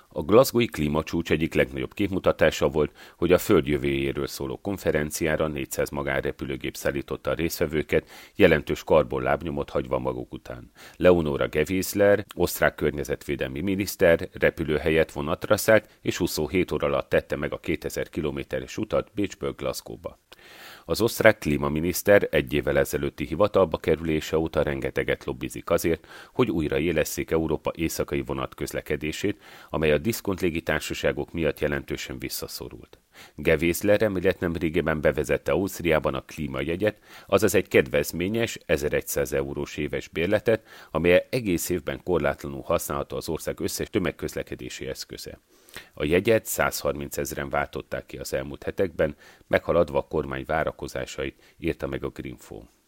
A Glasgowi klímacsúcs egyik legnagyobb képmutatása volt, hogy a Föld jövőjéről szóló konferenciára 400 magánrepülőgép szállította a résztvevőket, jelentős karbonlábnyomot hagyva maguk után. Leonora Gewessler, osztrák környezetvédelmi miniszter repülőhelyet vonatra szállt, és 27 óra alatt tette meg a 2000 kilométeres utat Bécsből Glasgowba. Az osztrák klímaminiszter 1 évvel ezelőtti hivatalba kerülése óta rengeteget lobbizik azért, hogy újraélesszék Európa éjszakai vonatközlekedését, amely a diszkont légitársaságok miatt jelentősen visszaszorult. Gewessler emellett nemrégiben bevezette Ausztriában a klímajegyet, azaz egy kedvezményes 1100 eurós éves bérletet, amely egész évben korlátlanul használható az ország összes tömegközlekedési eszköze. A jegyet 130 000-en váltották ki az elmúlt hetekben, meghaladva a kormány várakozásait, írta meg a Greenfo.